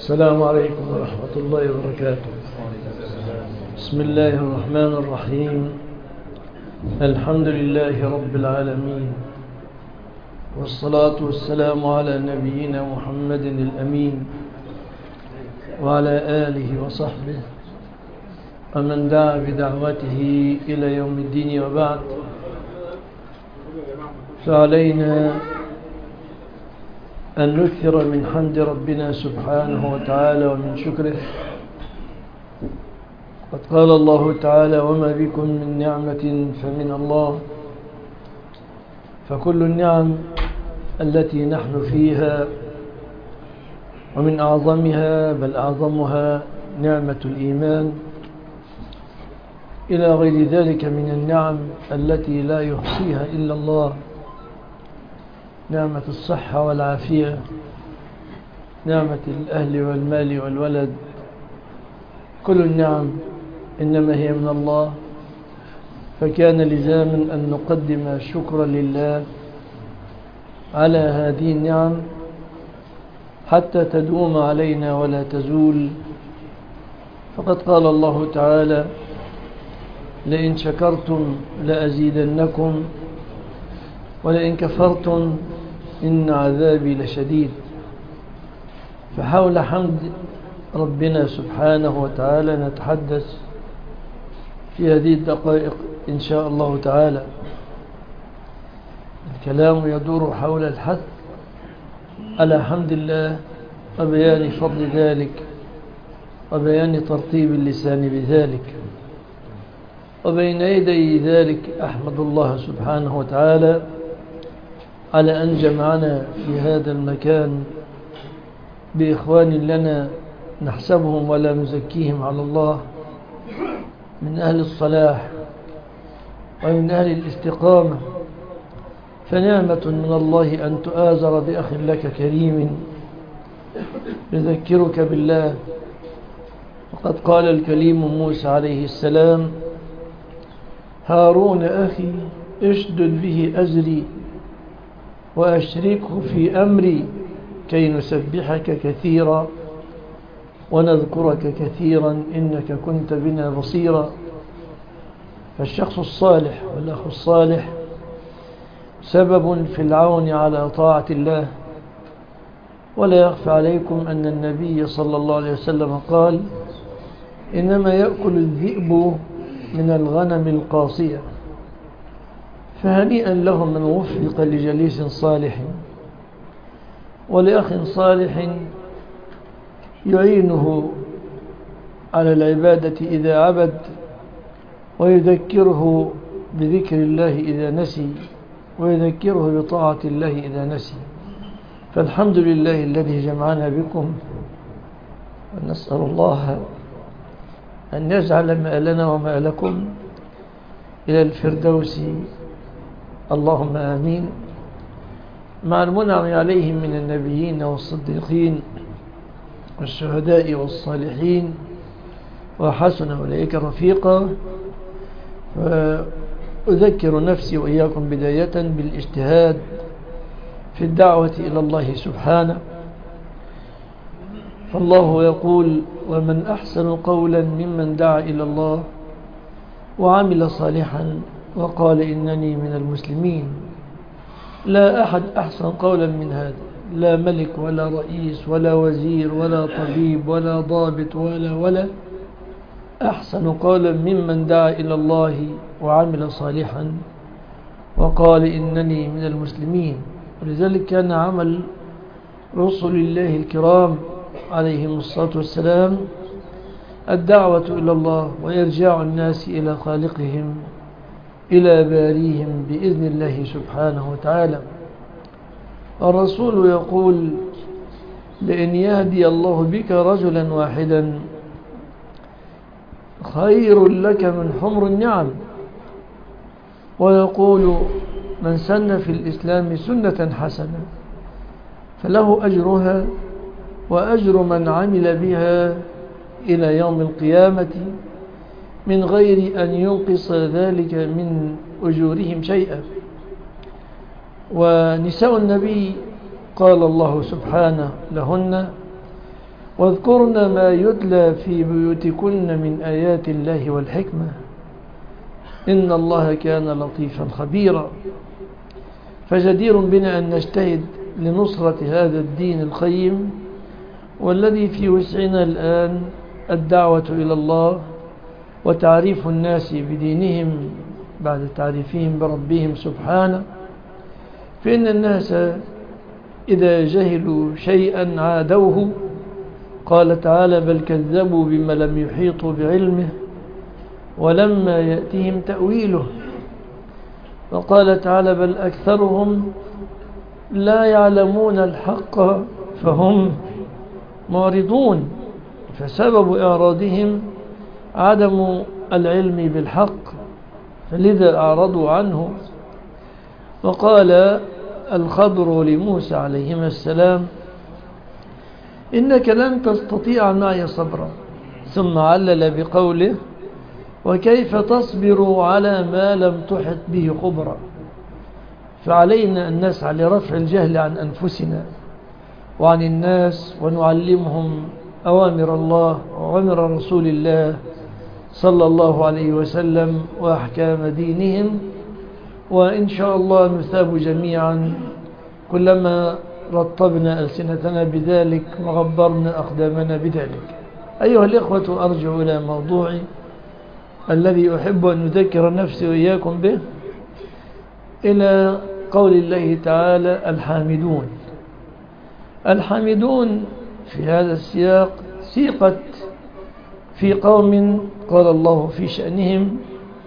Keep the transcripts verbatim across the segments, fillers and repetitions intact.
السلام عليكم ورحمة الله وبركاته. بسم الله الرحمن الرحيم. الحمد لله رب العالمين، والصلاة والسلام على نبينا محمد الأمين وعلى آله وصحبه ومن دعا بدعوته إلى يوم الدين، وبعد. فعلينا أن نكثر من حمد ربنا سبحانه وتعالى ومن شكره. قد قال الله تعالى: وما بكم من نعمة فمن الله. فكل النعم التي نحن فيها، ومن أعظمها بل أعظمها نعمة الإيمان، إلى غير ذلك من النعم التي لا يحصيها إلا الله، نعمة الصحة والعافية، نعمة الأهل والمال والولد. كل النعم إنما هي من الله، فكان لزاما أن نقدم شكرا لله على هذه النعم حتى تدوم علينا ولا تزول. فقد قال الله تعالى: لئن شكرتم لأزيدنكم ولئن كفرتم إن عذابي لشديد. فحول حمد ربنا سبحانه وتعالى نتحدث في هذه الدقائق إن شاء الله تعالى. الكلام يدور حول الحث على حمد الله وبيان فضل ذلك وبيان ترطيب اللسان بذلك. وبين يدي ذلك أحمد الله سبحانه وتعالى على أن جمعنا في هذا المكان بإخوان لنا نحسبهم ولا نزكيهم على الله، من أهل الصلاح ومن أهل الاستقامة. فنعمة من الله أن تؤازر بأخ لك كريم يذكرك بالله. وقد قال الكليم موسى عليه السلام: هارون أخي اشدد به أزري وأشركه في أمري كي نسبحك كثيرا ونذكرك كثيرا إنك كنت بنا بصيرا. فالشخص الصالح والأخ الصالح سبب في العون على طاعة الله. ولا يخفى عليكم أن النبي صلى الله عليه وسلم قال: إنما يأكل الذئب من الغنم القاصية. فهنيئا له من وفق لجليس صالح ولأخ صالح يعينه على العبادة إذا عبد، ويذكره بذكر الله إذا نسي، ويذكره بطاعة الله إذا نسي. فالحمد لله الذي جمعنا بكم، ونسأل الله أن يجعل مآلنا ومآلكم إلى الفردوس، اللهم آمين، مع المنعم عليهم من النبيين والصديقين والشهداء والصالحين، وحسن أولئك رفيقا. وأذكر نفسي وإياكم بداية بالاجتهاد في الدعوة إلى الله سبحانه. فالله يقول: ومن أحسن قولا ممن دعا إلى الله وعمل صالحا وقال إنني من المسلمين. لا أحد أحسن قولا من هذا، لا ملك ولا رئيس ولا وزير ولا طبيب ولا ضابط ولا ولا أحسن قولا ممن دعا إلى الله وعمل صالحا وقال إنني من المسلمين. ولذلك كان عمل رسل الله الكرام عليهم الصلاة والسلام الدعوة إلى الله، وإرجاع الناس إلى خالقهم إلى باريهم بإذن الله سبحانه وتعالى. الرسول يقول: لئن يهدي الله بك رجلا واحدا خير لك من حمر النعم. ويقول: من سن في الإسلام سنة حسنة فله أجرها وأجر من عمل بها إلى يوم القيامة من غير أن ينقص ذلك من أجورهم شيئا. ونساء النبي قال الله سبحانه لهن: واذكرن ما يتلى في بيوتكن من آيات الله والحكمة إن الله كان لطيفا خبيرا. فجدير بنا أن نجتهد لنصرة هذا الدين القيم، والذي في وسعنا الآن الدعوة إلى الله وتعريف الناس بدينهم بعد تعريفهم بربهم سبحانه. فإن الناس إذا جهلوا شيئا عادوه، قال تعالى: بل كذبوا بما لم يحيطوا بعلمه ولما يأتهم تأويله. وقال تعالى: بل أكثرهم لا يعلمون الحق فهم معرضون. فسبب إعراضهم عدم العلم بالحق، فلذا أعرضوا عنه. وقال الخضر لموسى عليهما السلام: إنك لن تستطيع معي صبرا. ثم علل بقوله: وكيف تصبر على ما لم تحط به خبرا. فعلينا أن نسعى لرفع الجهل عن أنفسنا وعن الناس، ونعلمهم أوامر الله وأوامر رسول الله صلى الله عليه وسلم وأحكام دينهم. وإن شاء الله نثاب جميعا كلما رطبنا ألسنتنا بذلك وغبرنا أقدامنا بذلك. أيها الإخوة، أرجع إلى موضوعي الذي أحب أن أذكر نفسي وإياكم به، إلى قول الله تعالى: الحامدون. الحامدون في هذا السياق سيقت في قوم قال الله في شأنهم: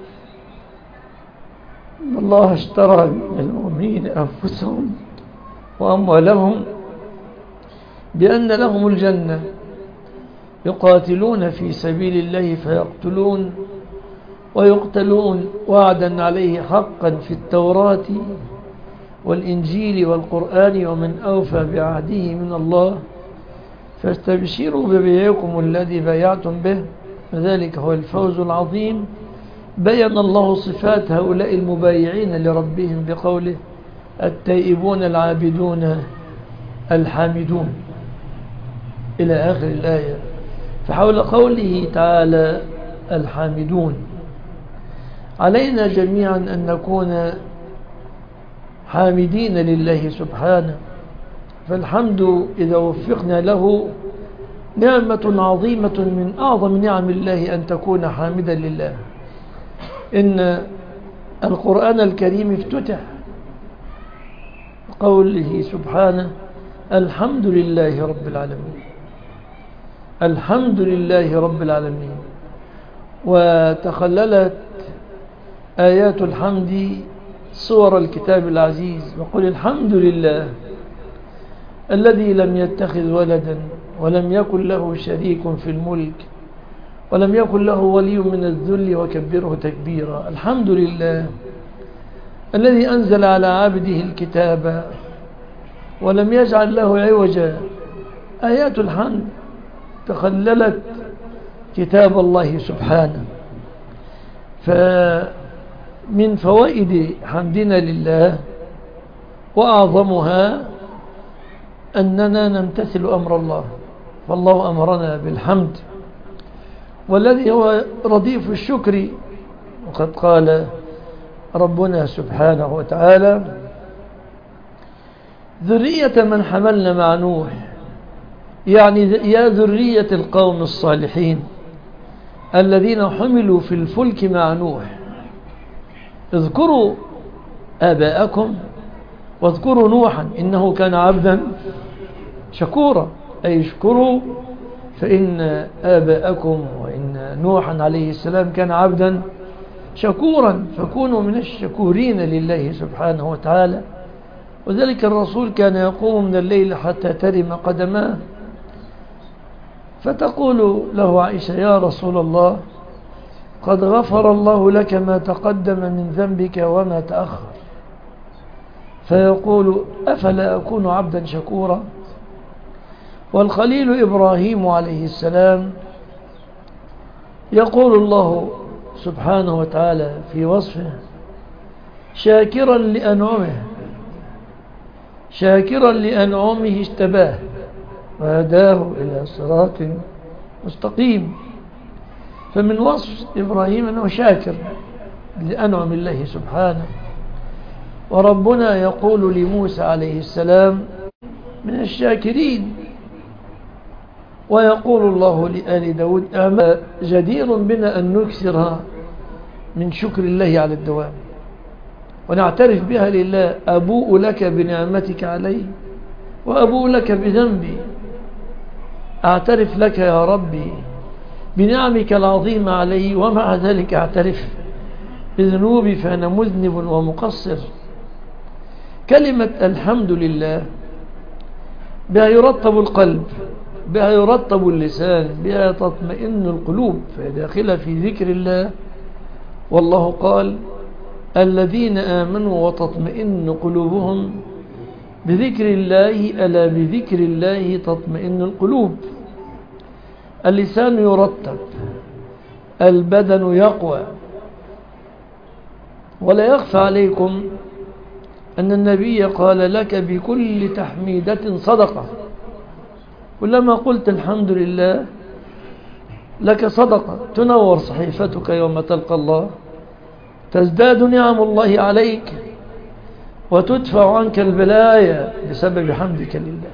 الله اشترى من المؤمنين أنفسهم وأموالهم بأن لهم الجنة يقاتلون في سبيل الله فيقتلون ويقتلون وعدا عليه حقا في التوراة والإنجيل والقرآن ومن أوفى بعهده من الله فاستبشروا ببيعكم الذي بايعتم به وذلك هو الفوز العظيم. بيّن الله صفات هؤلاء المبايعين لربهم بقوله: التائبون العابدون الحامدون إلى آخر الآية. فحول قوله تعالى الحامدون علينا جميعا أن نكون حامدين لله سبحانه. فالحمد إذا وفقنا له نعمة عظيمة من أعظم نعم الله أن تكون حامدا لله. إن القرآن الكريم افتتح قوله سبحانه: الحمد لله رب العالمين. الحمد لله رب العالمين. وتخللت آيات الحمد صور الكتاب العزيز. وقل الحمد لله الذي لم يتخذ ولدا ولم يكن له شريك في الملك ولم يكن له ولي من الذل وكبره تكبيرا. الحمد لله الذي أنزل على عبده الكتاب ولم يجعل له عوجا. آيات الحمد تخللت كتاب الله سبحانه. فمن فوائد حمدنا لله وأعظمها أننا نمتثل أمر الله، فالله أمرنا بالحمد والذي هو رديف الشكر. وقد قال ربنا سبحانه وتعالى: ذرية من حملنا مع نوح، يعني يا ذرية القوم الصالحين الذين حملوا في الفلك مع نوح، اذكروا آباءكم واذكروا نوحا إنه كان عبدا شكورا. أي اشكروا فإن آباءكم وإن نوحا عليه السلام كان عبدا شكورا، فكونوا من الشكورين لله سبحانه وتعالى. وذلك الرسول كان يقوم من الليل حتى ترم قدماه، فتقول له عائشة: يا رسول الله، قد غفر الله لك ما تقدم من ذنبك وما تأخر. فيقول: أفلا أكون عبدا شكورا؟ والخليل إبراهيم عليه السلام يقول الله سبحانه وتعالى في وصفه: شاكرا لأنعمه شاكرا لأنعمه اجتباه. وهداه إلى صراط مستقيم. فمن وصف إبراهيم أنه شاكر لأنعم الله سبحانه. وربنا يقول لموسى عليه السلام من الشاكرين. ويقول الله لآل داود أما جدير بنا أن نكثر من شكر الله على الدوام ونعترف بها لله. أبوء لك بنعمتك علي وأبوء لك بذنبي. أعترف لك يا ربي بنعمك العظيمة علي ومع ذلك أعترف بذنوبي فأنا مذنب ومقصر. كلمة الحمد لله بها يرطب القلب، بها يرطب اللسان، بها تطمئن القلوب، فداخلة في ذكر الله. والله قال الذين آمنوا وتطمئن قلوبهم بذكر الله ألا بذكر الله تطمئن القلوب. اللسان يرتب، البدن يقوى. ولا يخفى عليكم أن النبي قال لك بكل تحميدة صدقة. كلما قلت الحمد لله لك صدقة تنور صحيفتك يوم تلقى الله، تزداد نعم الله عليك وتدفع عنك البلايا بسبب حمدك لله.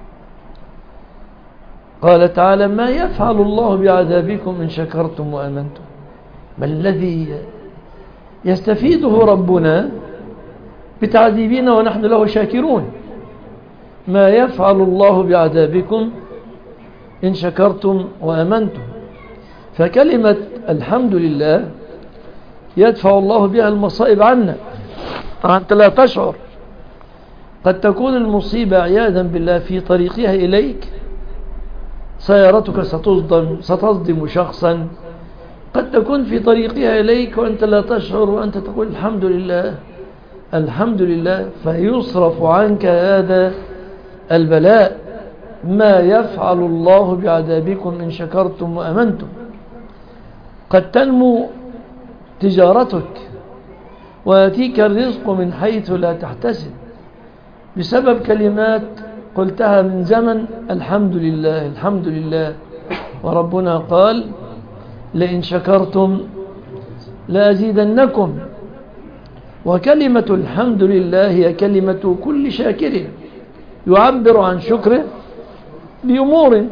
قال تعالى ما يفعل الله بعذابكم إن شكرتم وآمنتم. ما الذي يستفيده ربنا بتعذيبنا ونحن له شاكرون؟ ما يفعل الله بعذابكم إن شكرتم وآمنتم. فكلمة الحمد لله يدفع الله بها المصائب عنا. أنت لا تشعر، قد تكون المصيبة عياذا بالله في طريقها إليك، سيارتك ستصدم ستصدم شخصا، قد تكون في طريقها إليك وأنت لا تشعر وأنت تقول الحمد لله الحمد لله، فيصرف عنك هذا البلاء. ما يفعل الله بعذابكم إن شكرتم وأمنتم. قد تنمو تجارتك ويأتيك الرزق من حيث لا تحتسب بسبب كلمات قلتها من زمن الحمد لله الحمد لله. وربنا قال لئن شكرتم لأزيدنكم. وكلمة الحمد لله هي كلمة كل شاكر يعبر عن شكره بأمور،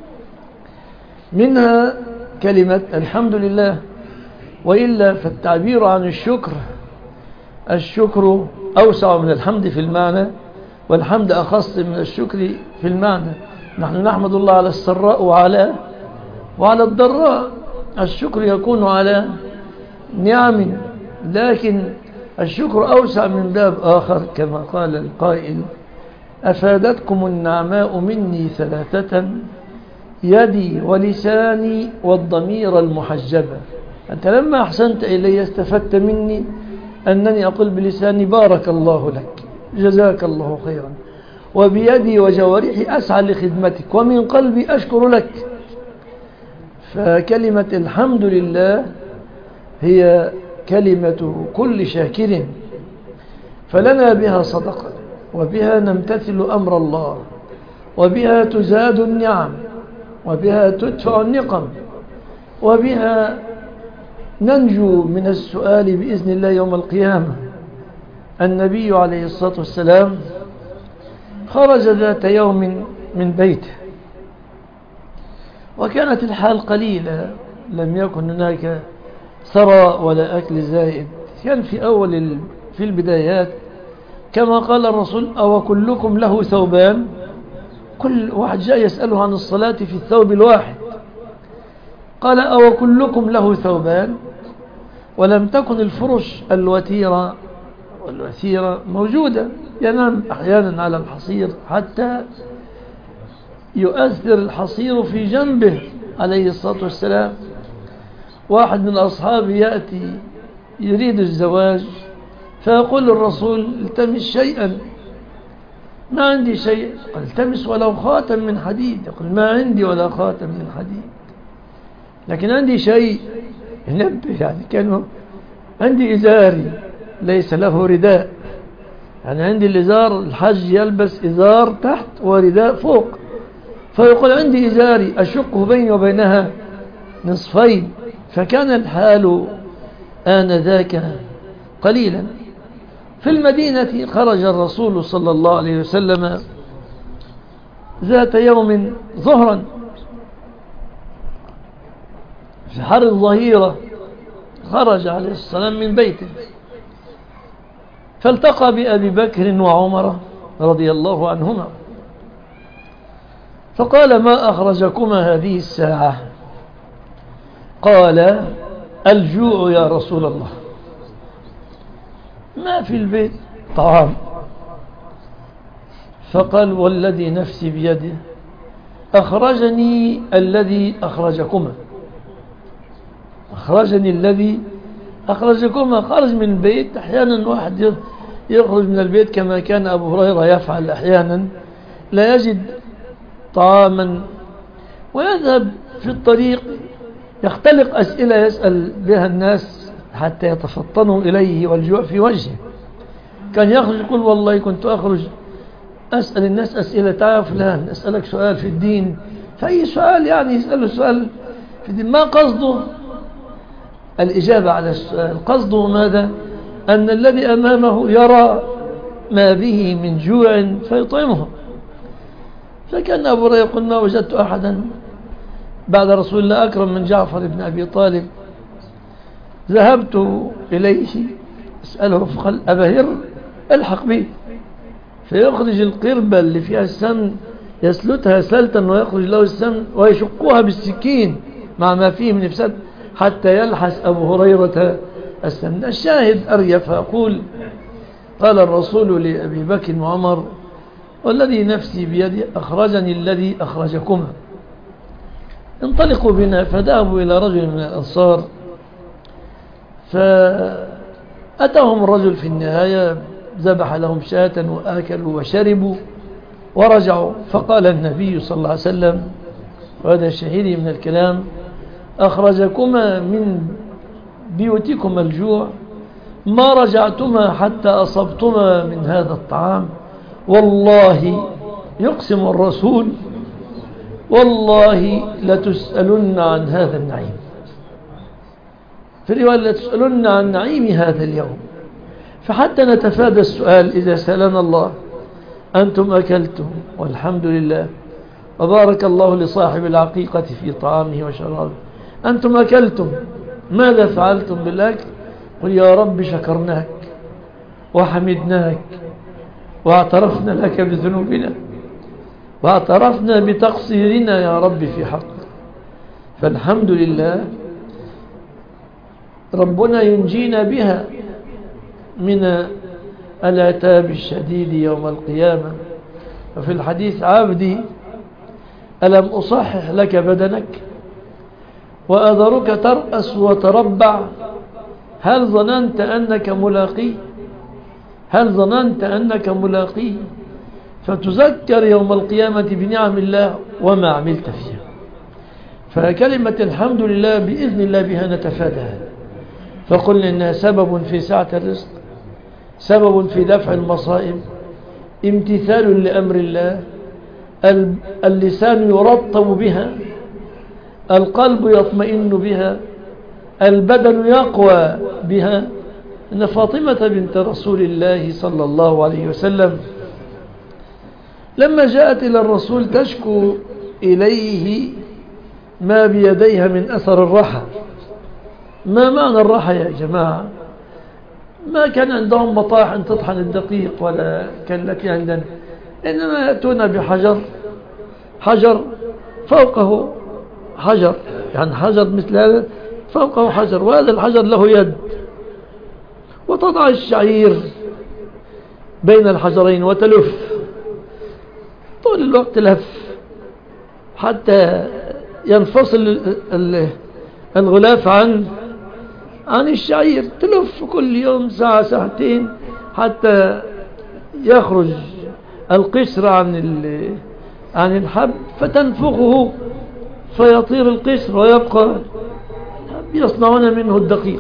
منها كلمة الحمد لله. وإلا فالتعبير عن الشكر، الشكر أوسع من الحمد في المعنى، والحمد أخص من الشكر في المعنى. نحن نحمد الله على السراء وعلى وعلى الضراء. الشكر يكون على نعم، لكن الشكر أوسع من باب آخر كما قال القائل أفادتكم النعماء مني ثلاثة يدي ولساني والضمير المحجبة. أنت لما أحسنت إلي استفدت مني أنني أقول بلساني بارك الله لك جزاك الله خيرا، وبيدي وجوارحي أسعى لخدمتك، ومن قلبي أشكر لك. فكلمة الحمد لله هي كلمة كل شاكر، فلنا بها صدقة، وبها نمتثل أمر الله، وبها تزاد النعم، وبها تدفع النقم، وبها ننجو من السؤال بإذن الله يوم القيامة. النبي عليه الصلاة والسلام خرج ذات يوم من بيته وكانت الحال قليلة، لم يكن هناك ثراء ولا أكل زائد. كان في أول في البدايات كما قال الرسول أو كلكم له ثوبان، كل واحد جاء يسأله عن الصلاة في الثوب الواحد، قال أو كلكم له ثوبان. ولم تكن الفرش الوتيرة والوثيرة موجودة، ينام أحيانا على الحصير حتى يؤثر الحصير في جنبه عليه الصلاة والسلام. واحد من الأصحاب يأتي يريد الزواج فيقول الرسول التمس شيئا، ما عندي شيء. قال التمس ولو خاتم من حديد. يقول ما عندي ولا خاتم من حديد، لكن عندي شيء ينبه. يعني كانوا عندي إزاري ليس له رداء، يعني عندي الإزار الحج يلبس إزار تحت ورداء فوق، فيقول عندي إزاري أشقه بيني وبينها نصفين. فكان الحال آنذاك قليلا. في المدينة خرج الرسول صلى الله عليه وسلم ذات يوم ظهرا في حر الظهيرة، خرج عليه السلام من بيته فالتقى بأبي بكر وعمر رضي الله عنهما، فقال: ما أخرجكما هذه الساعة؟ قال: الجوع يا رسول الله، ما في البيت طعام. فقال: والذي نفسي بيده أخرجني الذي أخرجكما، أخرجني الذي أخرجكما. خرج من البيت. أحيانا واحد يخرج من البيت كما كان أبو هريرة يفعل أحيانا، لا يجد طعاما ويذهب في الطريق يختلق أسئلة يسأل بها الناس حتى يتفطنوا إليه والجوع في وجهه. كان يخرج يقول: والله كنت أخرج أسأل الناس أسئلة، تعال فلان أسألك سؤال في الدين، فأي سؤال يعني يسأله سؤال في الدين، ما قصده الإجابة على السؤال، قصده ماذا؟ أن الذي أمامه يرى ما به من جوع فيطعمه. فكان أبو هريرة يقول: ما وجدت أحدا بعد رسول الله أكرم من جعفر بن أبي طالب. ذهبت إليه أسأله فقال: أبا هر الحق به. فيخرج القربة اللي فيها السمن يسلتها سلتا ويخرج له السمن ويشقها بالسكين مع ما فيه من إفساد حتى يلحس أبو هريرة السمن. الشاهد أريف فأقول: قال الرسول لأبي بكر وعمر: والذي نفسي بيدي أخرجني الذي أخرجكما، انطلقوا بنا. فذهبوا إلى رجل من الأنصار، فأتاهم الرجل في النهاية ذبح لهم شاة وآكلوا وشربوا ورجعوا. فقال النبي صلى الله عليه وسلم، وهذا الشهيد من الكلام: أخرجكما من بيوتكما الجوع، ما رجعتما حتى أصبتما من هذا الطعام. والله يقسم الرسول: والله لتسألن عن هذا النعيم. في الرواية: لتسألن عن نعيم هذا اليوم. فحتى نتفادى السؤال إذا سألنا الله: أنتم أكلتم والحمد لله وبارك الله لصاحب العقيقة في طعامه وشرابه، أنتم أكلتم ماذا فعلتم بالأكل؟ قل: يا رب شكرناك وحمدناك واعترفنا لك بذنوبنا واعترفنا بتقصيرنا يا رب في حق. فالحمد لله ربنا ينجينا بها من العتاب الشديد يوم القيامة. وفي الحديث: عبدي ألم أصحح لك بدنك وأذرك ترأس وتربع، هل ظننت أنك ملاقي هل ظننت أنك ملاقي فتذكر يوم القيامة بنعم الله وما عملت فيها. فكلمة الحمد لله بإذن الله بها نتفادها. فقلنا إنها سبب في سعة الرزق، سبب في دفع المصائب، امتثال لأمر الله، اللسان يرطب بها، القلب يطمئن بها، البدن يقوى بها. إن فاطمة بنت رسول الله صلى الله عليه وسلم لما جاءت إلى الرسول تشكو إليه ما بيديها من أثر الرحى. ما معنى الرحى يا جماعة؟ ما كان عندهم مطاحن تطحن الدقيق ولا كان لك عندنا، إنما يأتون بحجر، حجر فوقه حجر، يعني حجر مثل هذا فوقه حجر، وهذا الحجر له يد، وتضع الشعير بين الحجرين وتلف طول الوقت لف حتى ينفصل الغلاف عن عن الشعير، تلف كل يوم ساعة ساعتين حتى يخرج القشر عن عن الحب، فتنفخه فيطير القشر ويبقى يصنعون منه الدقيق.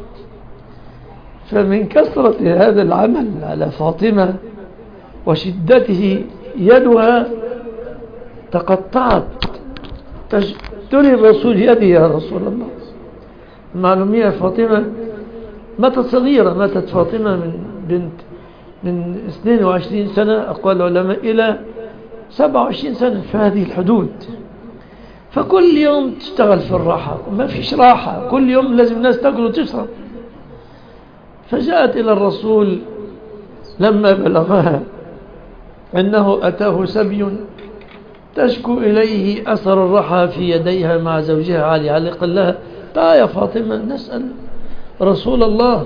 فمن كثرة هذا العمل على فاطمة وشدته يدها تقطعت تشتري الرسول يدي يا رسول الله. المعلومية فاطمة ماتت صغيرة، ماتت فاطمة من بنت من اثنين وعشرين سنة أقوال العلماء إلى سبعة وعشرين سنة في هذه الحدود. فكل يوم تشتغل في الراحة، ما فيش راحة، كل يوم لازم الناس تأكل وتشرب. فجاءت إلى الرسول لما بلغها أنه أتاه سبي تشكو إليه أثر الرحى في يديها مع زوجها علي. علي قال لها تعال يا فاطمة نسأل رسول الله.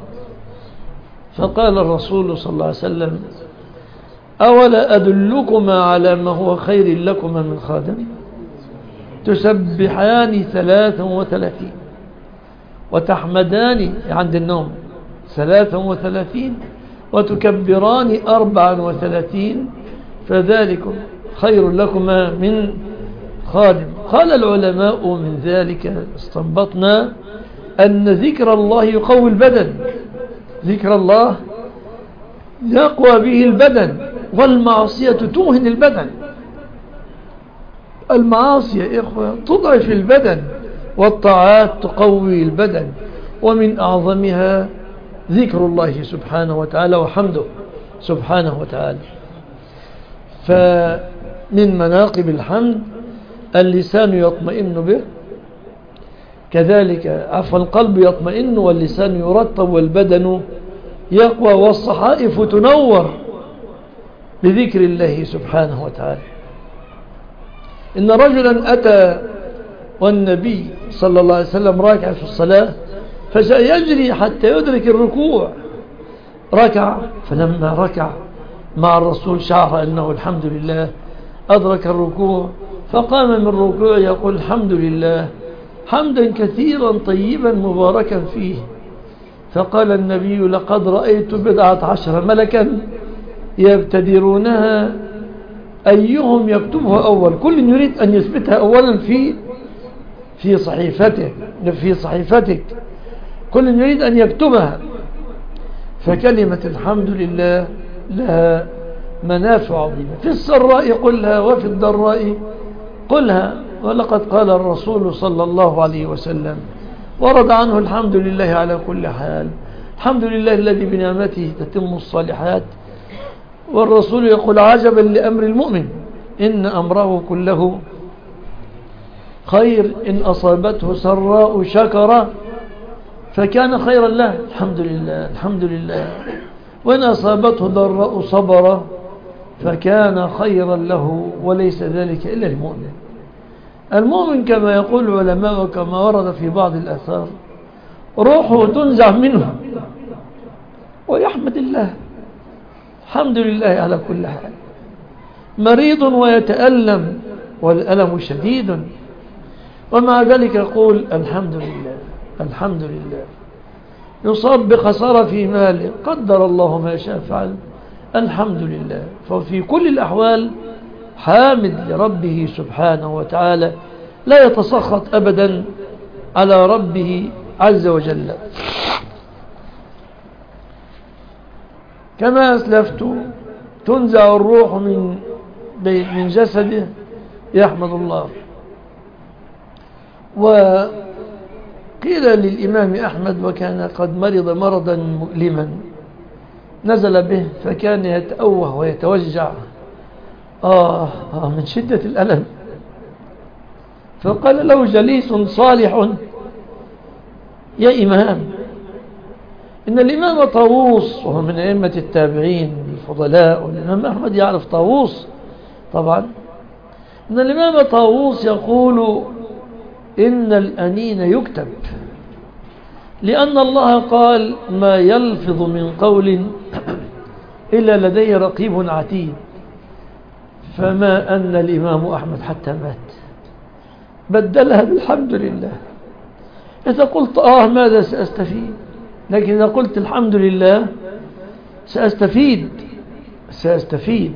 فقال الرسول صلى الله عليه وسلم أولا أدلكما على ما هو خير لكما من خادم؟ تسبحان ثلاثا وثلاثين وتحمدان عند النوم ثلاثا وثلاثين وتكبران أربعا وثلاثين فذلكم خير لكما من خادم. قال العلماء من ذلك استنبطنا أن ذكر الله يقوي البدن، ذكر الله يقوى به البدن، والمعصية توهن البدن. المعاصي يا إخوة تضعف البدن، والطاعات تقوي البدن، ومن أعظمها ذكر الله سبحانه وتعالى وحمده سبحانه وتعالى. فمن مناقب الحمد اللسان يطمئن به، كذلك عفوا القلب يطمئن واللسان يرطب والبدن يقوى والصحائف تنور بذكر الله سبحانه وتعالى. إن رجلا أتى والنبي صلى الله عليه وسلم راكع في الصلاة فجاء يجري حتى يدرك الركوع، ركع، فلما ركع مع الرسول شعر أنه الحمد لله أدرك الركوع، فقام من الركوع يقول الحمد لله حمدا كثيرا طيبا مباركا فيه. فقال النبي لقد رأيت بضعة عشر ملكا يبتدرونها أيهم يكتبها أول، كل يريد أن يثبتها أولا في في صحيفته في صحيفتك، كل يريد أن يكتبها. فكلمة الحمد لله لها منافع عظيمة، في السراء قلها وفي الضراء قلها. ولقد قال الرسول صلى الله عليه وسلم ورد عنه الحمد لله على كل حال، الحمد لله الذي بنعمته تتم الصالحات. والرسول يقول عجبا لأمر المؤمن إن أمره كله خير إن أصابته سراء شكر فكان خيرا له، الحمد لله الحمد لله، وإن أصابته ضراء صبر فكان خيرا له، وليس ذلك إلا المؤمن. المؤمن كما يقول العلماء وكما ورد في بعض الآثار روحه تنزع منه ويحمد الله، الحمد لله على كل حال. مريض ويتألم والألم شديد ومع ذلك يقول الحمد لله الحمد لله. يصاب بخسارة في ماله قدر الله ما شاء فعل، الحمد لله. ففي كل الأحوال حامد لربه سبحانه وتعالى، لا يتسخط أبدا على ربه عز وجل. كما أسلفت تنزع الروح من من جسده يحمد الله. وقيل للإمام أحمد وكان قد مرض مرضا مؤلما نزل به فكان يتأوه ويتوجع آه, آه من شدة الألم، فقال له جليس صالح يا إمام، إن الإمام طاووس وهو من أئمة التابعين الفضلاء، والإمام أحمد يعرف طاووس طبعا، إن الإمام طاووس يقول إن الأنين يكتب، لأن الله قال ما يلفظ من قول إلا لديه رقيب عتيد. فما أن الإمام أحمد حتى مات بدلها بالحمد لله. إذا قلت آه ماذا سأستفيد، لكن إذا قلت الحمد لله سأستفيد سأستفيد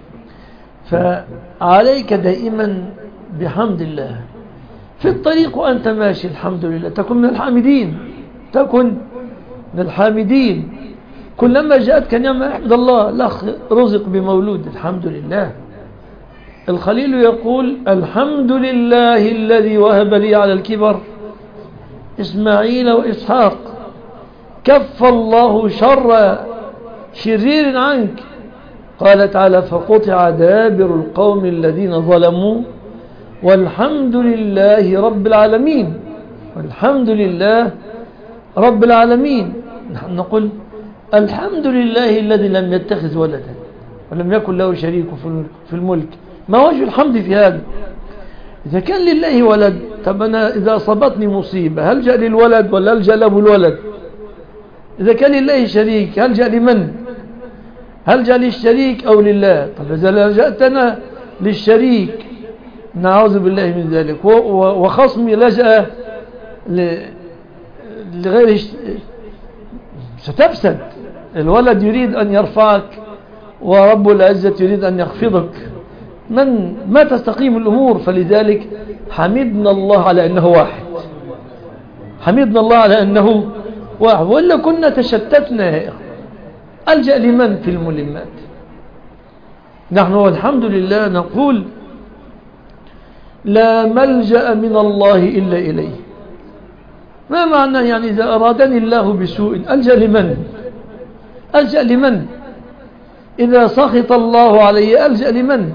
فعليك دائما بحمد الله في الطريق وأنت ماشي، الحمد لله، تكن من الحامدين، تكن من الحامدين. كلما جاءتك نعمة احمد الله، الأخ رزق بمولود الحمد لله، الخليل يقول الحمد لله الذي وهب لي على الكبر إسماعيل وإسحاق، كف الله شر شرير عنك. قال تعالى فقطع دابر القوم الذين ظلموا والحمد لله رب العالمين. والحمد لله رب العالمين. نحن نقول الحمد لله الذي لم يتخذ ولدا ولم يكن له شريك في الملك. ما وجه الحمد في هذا؟ إذا كان لله ولد، طب أنا إذا أصابتني مصيبة هل جاء للولد ولا هل جاء له الولد؟ إذا كان لله شريك هل جاء لمن؟ هل جاء للشريك أو لله؟ طب إذا لجأتنا للشريك نعوذ بالله من ذلك، وخصمي لجأ لغير ستفسد. الولد يريد أن يرفعك ورب العزة يريد أن يخفضك، من ما تستقيم الأمور. فلذلك حمدنا الله على أنه واحد، حمدنا الله على أنه واحد، وإلا كنا تشتتنا يا إخوة. ألجأ لمن في الملمات؟ نحن والحمد لله نقول لا ملجأ من الله إلا إليه. ما معنى يعني إذا أرادني الله بسوء ألجأ لمن؟ ألجأ لمن؟ إذا سخط الله علي ألجأ لمن؟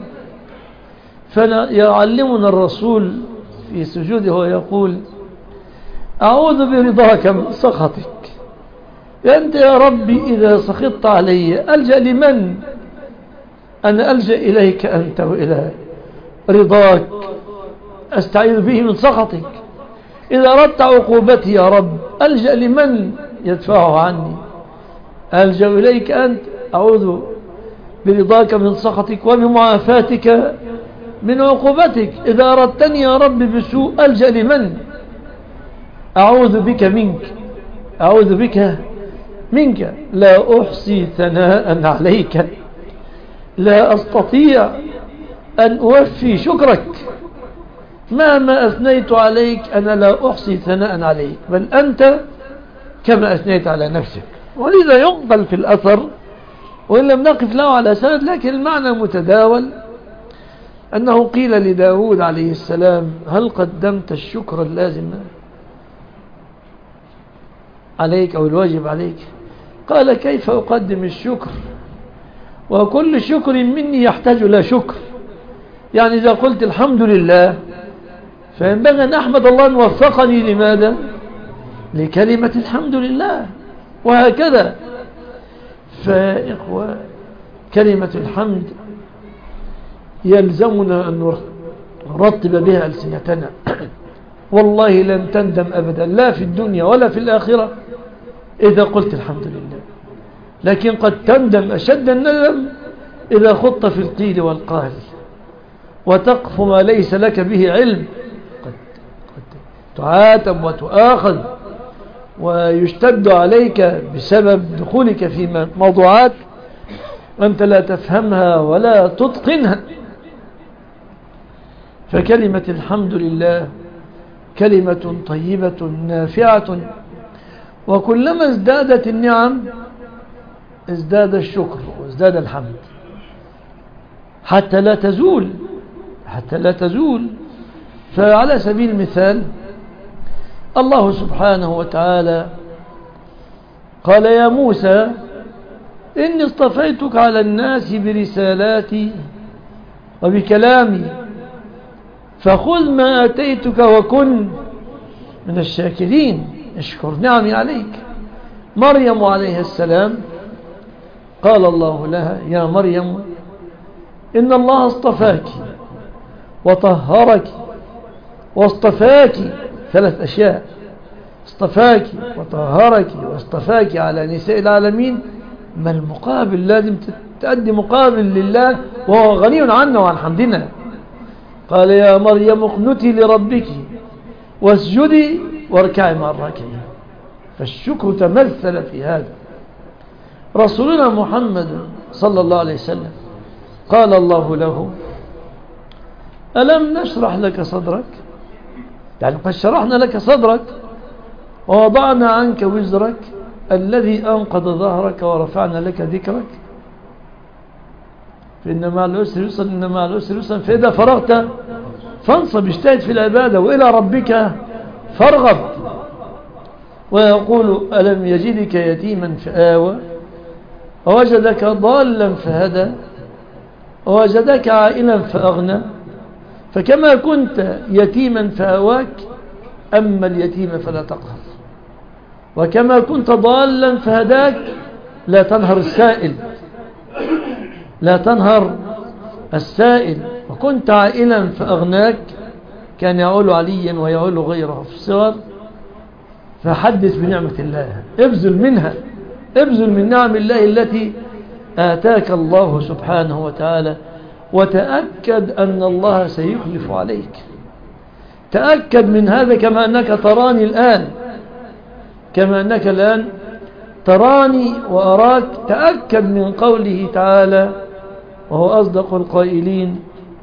فيعلمنا الرسول في سجوده ويقول أعوذ برضاك من سخطك. أنت يا ربي إذا سخطت علي ألجأ لمن؟ أنا ألجأ إليك أنت وإلى رضاك أستعيذ به من سخطك. إذا أردت عقوبتي يا رب ألجأ لمن يدفعه عني؟ ألجأ إليك أنت، أعوذ برضاك من سخطك وبمعافاتك من عقوبتك. إذا أردتني يا رب بسوء ألجأ لمن؟ أعوذ بك منك، أعوذ بك منك، لا أحصي ثناء عليك، لا أستطيع أن أوفي شكرك. مهما أثنيت عليك أنا لا أحصي ثناء عليك، بل أنت كما أثنيت على نفسك. ولذا يقبل في الأثر وإن لم نقف له على سند، لكن المعنى متداول أنه قيل لداود عليه السلام هل قدمت الشكر اللازم عليك أو الواجب عليك؟ قال كيف أقدم الشكر وكل شكر مني يحتاج إلى شكر. يعني إذا قلت الحمد لله فينبغي أن أحمد الله أن وفقني لماذا؟ لكلمة الحمد لله، وهكذا. فإخوة كلمة الحمد يلزمنا أن نرتب بها ألسنتنا، والله لن تندم أبدا لا في الدنيا ولا في الآخرة إذا قلت الحمد لله. لكن قد تندم أشد الندم إذا خضت في القيل والقال وتقف ما ليس لك به علم، قد, قد تعاتب وتؤاخذ ويشتد عليك بسبب دخولك في موضوعات أنت لا تفهمها ولا تتقنها. فكلمة الحمد لله كلمة طيبة نافعة، وكلما ازدادت النعم ازداد الشكر وازداد الحمد حتى لا تزول حتى لا تزول. فعلى سبيل المثال الله سبحانه وتعالى قال يا موسى إني اصطفيتك على الناس برسالاتي وبكلامي فخذ ما آتيتك وكن من الشاكرين، اشكر نعمي عليك. مريم عليه السلام قال الله لها يا مريم إن الله اصطفاك وطهرك واصطفاك، ثلاث أشياء: اصطفاك وطهرك واصطفاك على نساء العالمين. ما المقابل؟ لازم تأدي مقابل لله وهو غني عنا وعن حمدنا. قال يا مريم اقنتي لربك واسجدي واركعي مع الراكعين. فالشكر تمثل في هذا. رسولنا محمد صلى الله عليه وسلم قال الله له ألم نشرح لك صدرك؟ يعني قد شرحنا لك صدرك ووضعنا عنك وزرك الذي أنقض ظهرك ورفعنا لك ذكرك. فإن مع العسر يسرا إن مع العسر يسرا فإذا فرغت فانصب، اجتهد في العبادة وإلى ربك فارغب. ويقول ألم يجدك يتيما فآوى ووجدك ضالا فهدى ووجدك عائلا فأغنى. فكما كنت يتيما فآواك أما اليتيم فلا تقهر، وكما كنت ضالا فهداك لا تنهر السائل لا تنهر السائل وكنت عائلا فأغناك. كان يعول عليا ويعول غيره في الصغر. فحدث بنعمة الله، ابذل منها، ابذل من نعم الله التي آتاك الله سبحانه وتعالى، وتأكد أن الله سيخلف عليك. تأكد من هذا كما أنك تراني الآن، كما أنك الآن تراني وأراك. تأكد من قوله تعالى وهو أصدق القائلين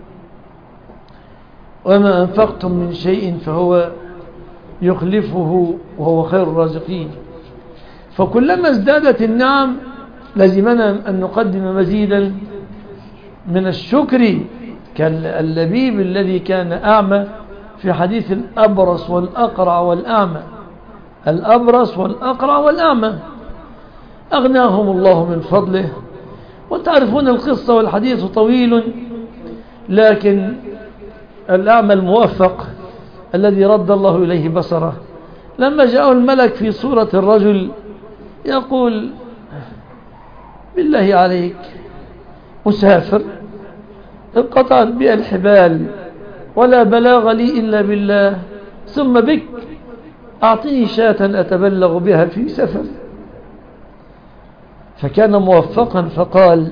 وما أنفقتم من شيء فهو يخلفه وهو خير الرازقين. فكلما ازدادت النعم لازمنا أن نقدم مزيدا من الشكر، كاللبيب الذي كان أعمى في حديث الأبرص والأقرع والأعمى. الأبرص والأقرع والأعمى أغناهم الله من فضله. وتعرفون القصة والحديث طويل، لكن الأعمى الموفق الذي رد الله إليه بصره لما جاءه الملك في صورة الرجل يقول بالله عليك مسافر انقطعت بي الحبال ولا بلاغ لي إلا بالله، ثم بك أعطني شاة أتبلغ بها في سفر. فكان موفقا فقال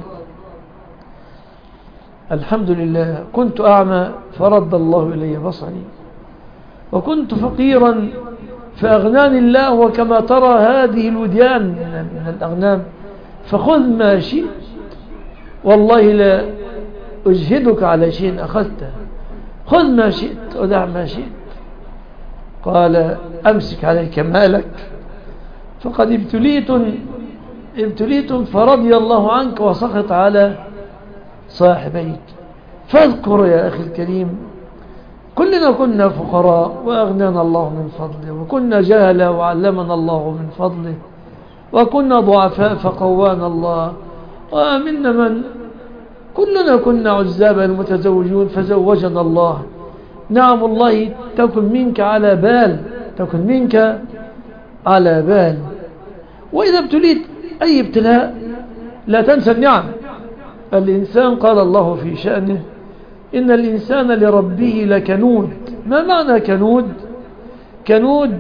الحمد لله كنت أعمى فرد الله إلي بصري، وكنت فقيرا فأغناني الله، وكما ترى هذه الوديان من الأغنام فخذ ما شئت والله لا أجهدك على شيء أخذته، خذ ما شئت ودع ما شئت. قال أمسك عليك مالك فقد ابتليتم ابتليتم فرضي الله عنك وسخط على صاحبيك. فاذكر يا أخي الكريم كلنا كنا فقراء وأغنانا الله من فضله، وكنا جهلا وعلمنا الله من فضله، وكنا ضعفاء فقوانا الله، ومنا من كلنا كنا عزابا المتزوجون فزوجنا الله. نعم الله تكن منك على بال، تكن منك على بال. وإذا ابتليت أي ابتلاء لا تنسى النعم. الإنسان قال الله في شأنه إن الإنسان لربه لكنود. ما معنى كنود؟ كنود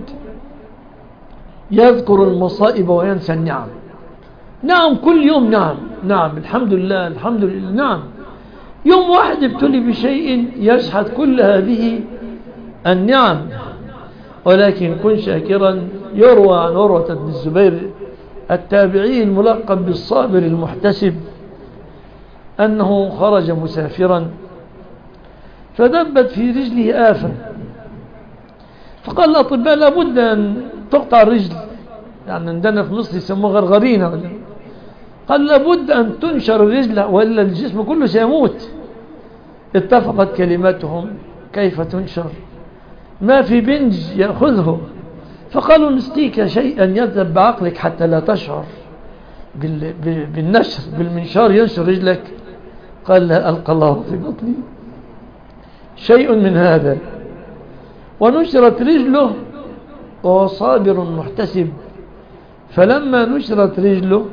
يذكر المصائب وينسى النعم. نعم كل يوم نعم نعم الحمد لله الحمد لله نعم. يوم واحد ابتلي بشيء يشحذ كل هذه النعم. ولكن كن شاكرا. يروى عن عروة بن الزبير التابعي الملقب بالصابر المحتسب أنه خرج مسافرا فدبت في رجله آفة، فقال الأطباء لابد أن تقطع الرجل، يعني عندنا في مصر يسموه غرغرينة، قال لابد أن تنشر الرجل وإلا الجسم كله سيموت. اتفقت كلماتهم كيف تنشر؟ ما في بنج يأخذه، فقالوا نسقيك شيئا يذهب بعقلك حتى لا تشعر بالنشر، بالمنشار ينشر رجلك. قال لا ألقى الله في بطني شيء من هذا. ونشرت رجله وهو صابر محتسب. فلما نشرت رجله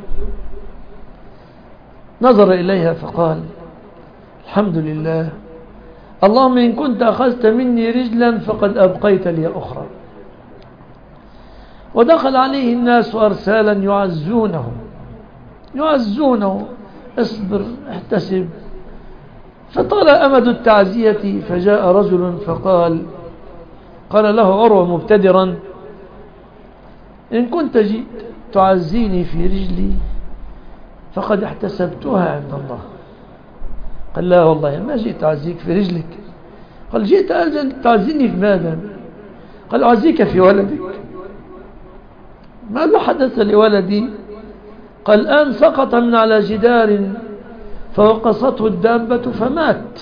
نظر إليها فقال الحمد لله اللهم إن كنت أخذت مني رجلا فقد أبقيت لي أخرى. ودخل عليه الناس أرسالا يعزونه يعزونه اصبر احتسب. فطال أمد التعزية فجاء رجل فقال قال له عروة مبتدرا إن كنت جئت تعزيني في رجلي فقد احتسبتها عند الله. قال لا والله ما جئت أعزيك في رجلك. قال جئت تعزيني في ماذا؟ قال أعزيك في ولدك. ما له حدث لولدي؟ قال الآن سقط من على جدار فوقصته الدابة فمات،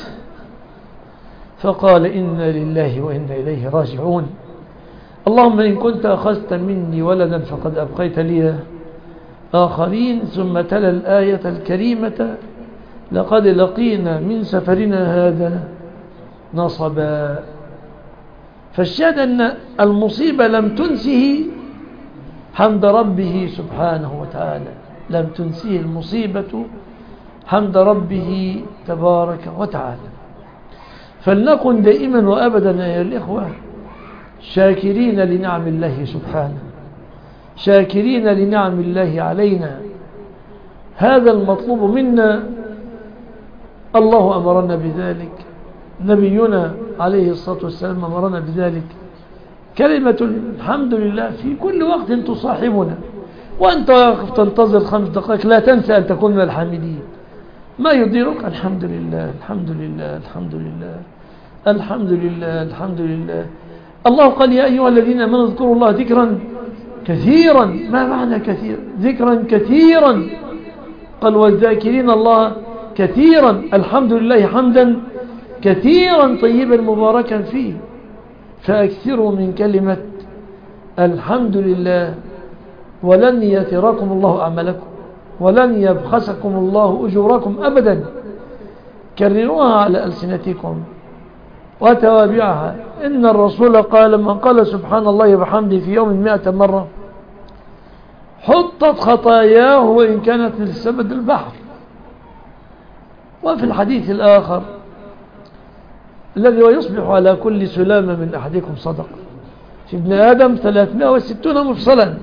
فقال إنا لله وإنا إليه راجعون. اللهم إن كنت أخذت مني ولدا فقد أبقيت لي آخرين. ثم تلا الآية الكريمة: لقد لقينا من سفرنا هذا نصبا. فالشاهد أن المصيبة لم تنسه حمد ربه سبحانه وتعالى، لم تنسيه المصيبة حمد ربه تبارك وتعالى. فلنكن دائما وأبدا يا الإخوة شاكرين لنعم الله سبحانه، شاكرين لنعم الله علينا. هذا المطلوب منا، الله أمرنا بذلك، نبينا عليه الصلاة والسلام أمرنا بذلك. كلمة الحمد لله في كل وقت تصاحبنا، وأنت واقف تنتظر خمس دقائق لا تنسى أن تكون من الحامدين. ما يضيرك؟ الحمد لله الحمد لله الحمد لله الحمد لله الحمد لله. الله قال: يا أيها الذين آمنوا اذكروا الله ذكرا كثيرا. ما معنى كثير؟ ذكرا كثيرا. قال: والذاكرين الله كثيرا. الحمد لله حمدا كثيرا طيبا مباركا فيه. فأكثروا من كلمة الحمد لله، ولن يتركم الله أعمالكم، ولن يبخسكم الله أجوركم أبدا. كرروها على ألسنتكم وتوابعها. إن الرسول قال: من قال سبحان الله وبحمده في يوم مئة مرة حطت خطاياه وإن كانت مثل سبد البحر. وفي الحديث الآخر: الذي ويصبح على كل سلامة من أحدكم صدقة، في ابن آدم ثلاثمائة وستون مفصلا.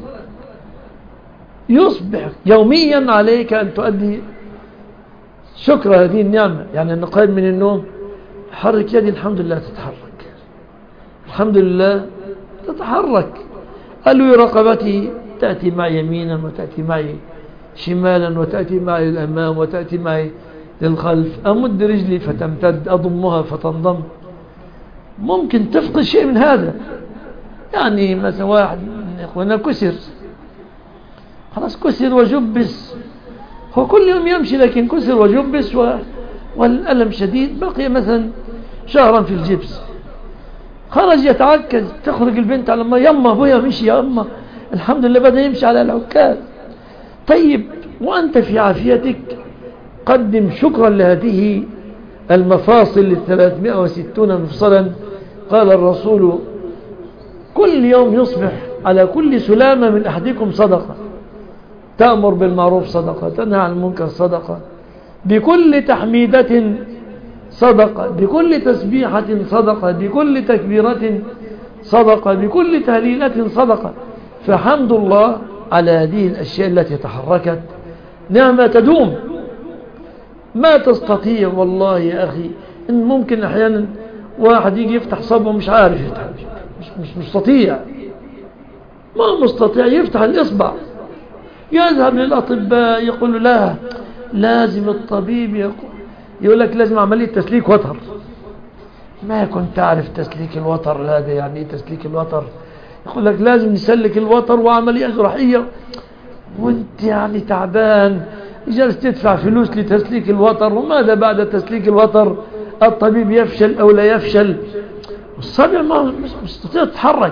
يصبح يوميا عليك أن تؤدي شكر هذه النعمة. يعني أن قائم من النوم حرك يدي، الحمد لله تتحرك، الحمد لله تتحرك. قالوا: رقبتي تأتي معي يمينا وتأتي معي شمالا وتأتي معي للأمام وتأتي معي للخلف. أمد رجلي فتمتد، أضمها فتنضم. ممكن تفقد شيء من هذا. يعني مثلا واحد من إخوانا كسر، خلاص كسر وجبس، هو كل يوم يمشي لكن كسر وجبس و... والألم شديد، بقي مثلا شهرا في الجبس، خرج يتعكز، تخرج البنت على ما يما ابويا مشي يا أما، الحمد لله بدأ يمشي على العكاز. طيب وأنت في عافيتك قدم شكرا لهذه المفاصل الثلاثمائة وستون مفصلا. قال الرسول: كل يوم يصبح على كل سلامة من أحدكم صدقة، تأمر بالمعروف صدقة، تنهى عن المنكر صدقة، بكل تحميدة صدقة، بكل تسبيحة صدقة، بكل تكبيرة صدقة، بكل تهليلة صدقة. فحمد الله على هذه الأشياء التي تحركت نعمة تدوم. ما تستطيع والله يا أخي، إن ممكن أحيانا واحد يجي يفتح صبه مش عارف يفتح، مش, مش مستطيع، ما مستطيع يفتح الإصبع، يذهب للأطباء يقول لا لازم الطبيب يقول, يقول لك لازم عملية تسليك وتر. ما كنت تعرف تسليك الوتر هذا يعني ايه تسليك الوتر؟ يقول لك لازم نسلك الوتر وعملية جراحية، وانت يعني تعبان جالس تدفع فلوس لتسليك الوتر. وماذا بعد تسليك الوتر؟ الطبيب يفشل أو لا يفشل، الصبي ما مستطيع تتحرك.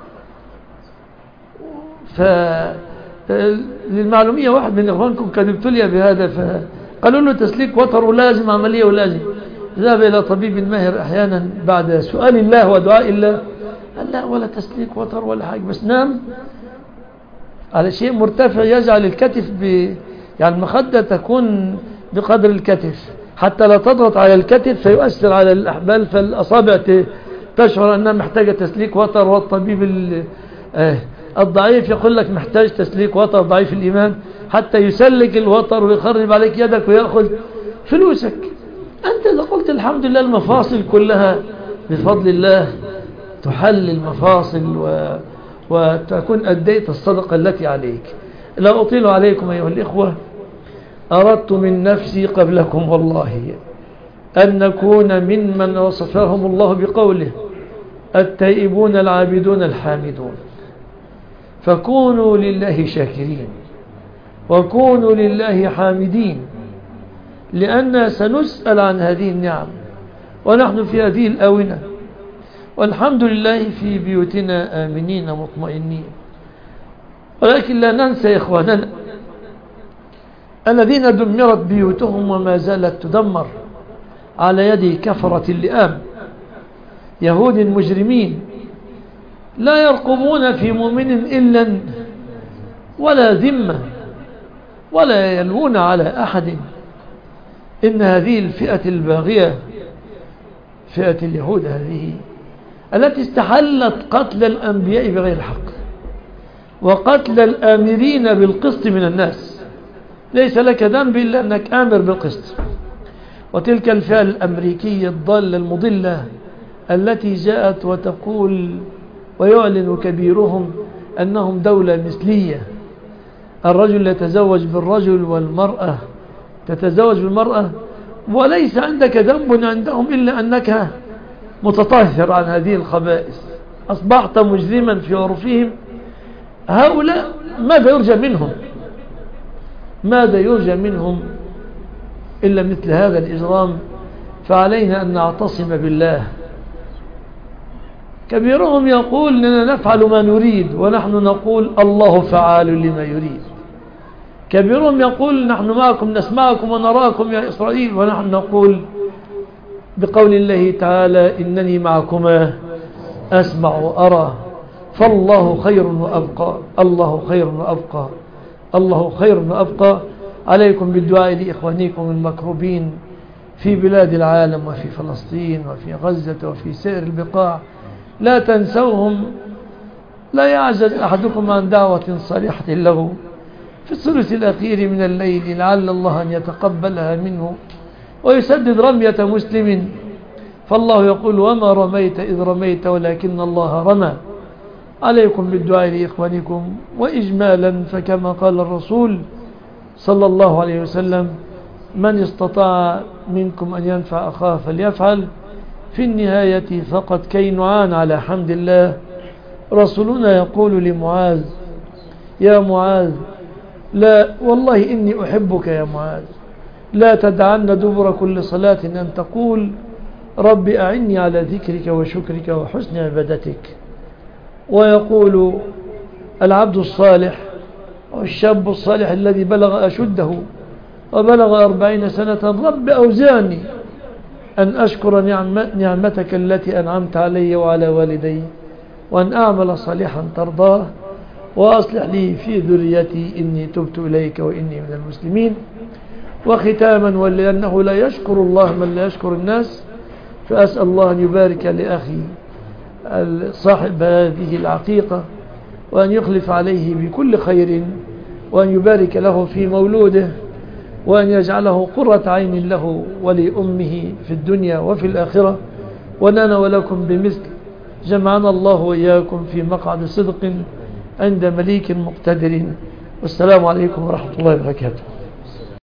فللمعلومية واحد من إخوانكم كان ابتلي بهذا، فقالوا له تسليك وتر ولازم عملية ولازم. ذهب إلى طبيب ماهر أحيانا بعد سؤال الله ودعاء الله، قال لا ولا تسليك وتر ولا حاجة، بس نام على شيء مرتفع يجعل الكتف ب... يعني المخدة تكون بقدر الكتف حتى لا تضغط على الكتف فيؤثر على الأحبال، فالأصابع تشعر أنها محتاجة تسليك وتر. والطبيب الضعيف يقول لك محتاج تسليك وتر، ضعيف الإيمان، حتى يسلك الوتر ويخرب عليك يدك ويأخذ فلوسك. أنت إذا قلت الحمد لله المفاصل كلها بفضل الله تحل المفاصل و... وتكون أديت الصدقة التي عليك. لا أطيل عليكم أيها الإخوة، أردت من نفسي قبلكم والله أن نكون ممن وصفهم الله بقوله التائبون العابدون الحامدون. فكونوا لله شاكرين وكونوا لله حامدين. لأن سنسأل عن هذه النعم، ونحن في هذه الآونة والحمد لله في بيوتنا آمنين مطمئنين. ولكن لا ننسى إخواننا الذين دمرت بيوتهم وما زالت تدمر على يد كفرة اللئام، يهود مجرمين لا يرقبون في مؤمن إلا ولا ذمة ولا يلوون على أحد. إن هذه الفئة الباغية فئة اليهود هذه التي استحلت قتل الأنبياء بغير حق وقتل الآمرين بالقسط من الناس، ليس لك ذنب إلا أنك آمر بالقسط. وتلك الفئة الأمريكية الضالة المضلة التي جاءت وتقول ويعلن كبيرهم أنهم دولة مثلية، الرجل يتزوج بالرجل والمرأة تتزوج بالمرأة، وليس عندك ذنب عندهم إلا أنك متطهر عن هذه الخبائث، أصبحت مجرما في عرفهم. هؤلاء ماذا يرجى منهم؟ ماذا يرجى منهم إلا مثل هذا الإجرام؟ فعلينا أن نعتصم بالله. كبيرهم يقول أننا نفعل ما نريد ونحن نقول الله فعال لما يريد. كبيرهم يقول نحن معكم نسمعكم ونراكم يا إسرائيل، ونحن نقول بقول الله تعالى إنني معكما أسمع وأرى، فالله خير وأبقى، الله خير وأبقى، الله خير وأبقى. عليكم بالدعاء لإخوانكم المكروبين في بلاد العالم وفي فلسطين وفي غزة وفي سائر البقاع، لا تنسوهم. لا يعجز أحدكم عن دعوة صالحة له في الثلث الأخير من الليل لعل الله أن يتقبلها منه ويسدد رمية مسلم، فالله يقول وما رميت إذ رميت ولكن الله رمى. عليكم بالدعاء لإخوانكم. وإجمالا فكما قال الرسول صلى الله عليه وسلم من استطاع منكم أن ينفع أخاه فليفعل. في النهاية فقد كي نعان على حمد الله. رسولنا يقول لمعاذ يا معاذ لا والله إني أحبك يا معاذ، لا تدعن دبر كل صلاة أن تقول رب أعني على ذكرك وشكرك وحسن عبادتك. ويقول العبد الصالح والشاب الصالح الذي بلغ أشده وبلغ أربعين سنة رب أوزعني أن أشكر نعمتك التي أنعمت علي وعلى والدي وأن أعمل صالحا ترضاه وأصلح لي في ذريتي إني تبت إليك وإني من المسلمين. وختاما ولأنه لا يشكر الله من لا يشكر الناس، فأسأل الله أن يبارك لأخي صاحب هذه العقيقة وأن يخلف عليه بكل خير وأن يبارك له في مولوده وأن يجعله قرة عين له ولأمه في الدنيا وفي الآخرة، ولنا ولكم بمثل. جمعنا الله وإياكم في مقعد صدق عند مليك مقتدر. والسلام عليكم ورحمة الله وبركاته.